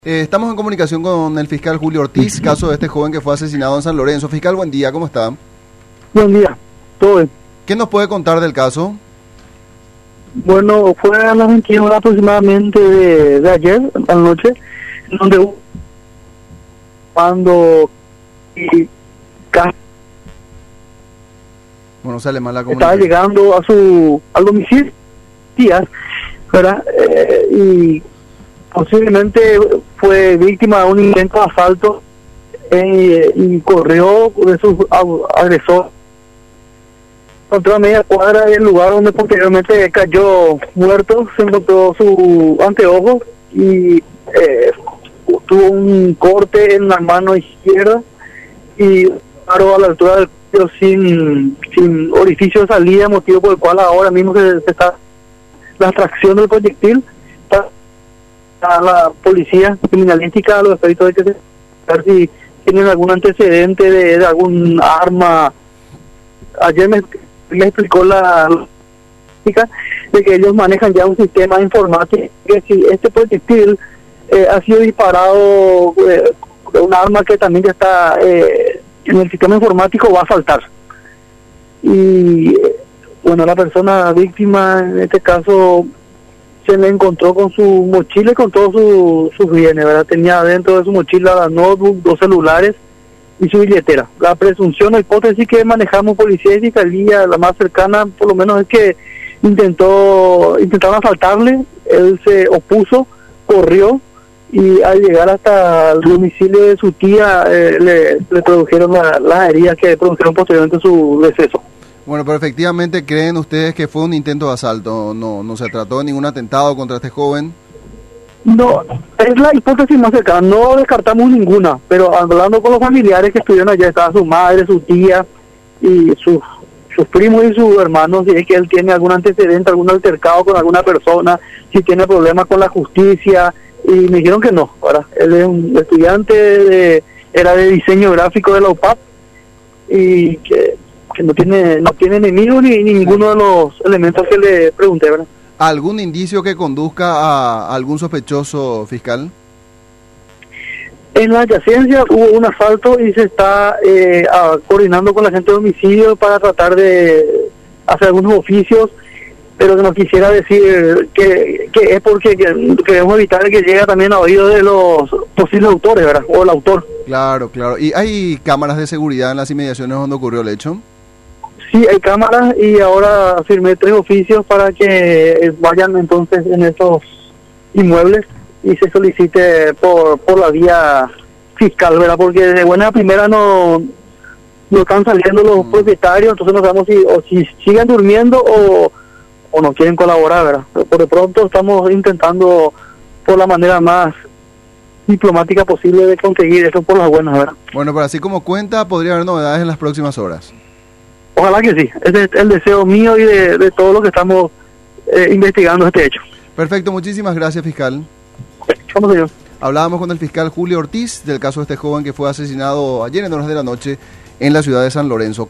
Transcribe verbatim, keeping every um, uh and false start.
Eh, estamos en comunicación con el fiscal Julio Ortiz, caso de este joven que fue asesinado en San Lorenzo. Fiscal, buen día, ¿cómo está? Buen día, todo bien. ¿Qué nos puede contar del caso? Bueno, fue a las veintiuna horas aproximadamente de, de ayer, a la noche, donde hubo- cuando y, ca- Bueno, sale mal la estaba comunicación. llegando a su al domicilio, días, ¿verdad? Eh, y posiblemente fue víctima de un intento de asalto eh, y corrió de su ag- agresor. Encontró a media cuadra del lugar donde posteriormente cayó muerto, se encontró su anteojo y eh, tuvo un corte en la mano izquierda y paró a la altura del cuello sin, sin orificio de salida, motivo por el cual ahora mismo se, se está la extracción del proyectil. Está a la policía criminalística, a los peritos de que se ver si tienen algún antecedente de, de algún arma. Ayer me, me explicó la lógica de que ellos manejan ya un sistema informático que si este proyectil eh, ha sido disparado eh, de un arma que también ya está eh, en el sistema informático, va a saltar. Y eh, bueno, la persona víctima en este caso se le encontró con su mochila y con todos su, sus bienes, ¿verdad? Tenía dentro de su mochila la notebook, dos celulares y su billetera. La presunción o hipótesis que manejamos policía y fiscalía, la más cercana por lo menos, es que intentó intentaron asaltarle, él se opuso, corrió y al llegar hasta el domicilio de su tía eh, le, le produjeron la- las heridas que produjeron posteriormente su deceso. Bueno, pero efectivamente, ¿creen ustedes que fue un intento de asalto? No, no se trató de ningún atentado contra este joven. No, es la hipótesis más cercana, no descartamos ninguna, pero hablando con los familiares que estuvieron allá, estaba su madre, su tía y sus sus primos y sus hermanos, si es que él tiene algún antecedente, algún altercado con alguna persona, si tiene problemas con la justicia, y me dijeron que no, ¿verdad? Él es un estudiante, de, era de diseño gráfico de la U P A P, y que, que no tiene no tiene enemigos ni, ni ninguno de los elementos que le pregunté, ¿verdad? ¿Algún indicio que conduzca a algún sospechoso, fiscal? En la adyacencia hubo un asalto y se está eh, a- coordinando con la gente de homicidio para tratar de hacer algunos oficios, pero que no quisiera decir que, que es porque que- queremos evitar que llegue también a oídos de los posibles autores, ¿verdad? O el autor. Claro, claro. ¿Y hay cámaras de seguridad en las inmediaciones donde ocurrió el hecho? Sí, hay cámaras y ahora firmé tres oficios para que eh, vayan entonces en estos inmuebles y se solicite por por la vía fiscal, ¿verdad? Porque de buena primera no, no están saliendo los Mm. propietarios, entonces no sabemos si o si siguen durmiendo o, o no quieren colaborar, ¿verdad? Pero por de pronto estamos intentando por la manera más diplomática posible de conseguir eso por las buenas, ¿verdad? Bueno, pero así como cuenta, podría haber novedades en las próximas horas. Ojalá que sí, ese es el deseo mío y de, de todos los que estamos eh, investigando este hecho. Perfecto, muchísimas gracias, fiscal. Vamos allá. Hablábamos con el fiscal Julio Ortiz del caso de este joven que fue asesinado ayer en horas de la noche en la ciudad de San Lorenzo.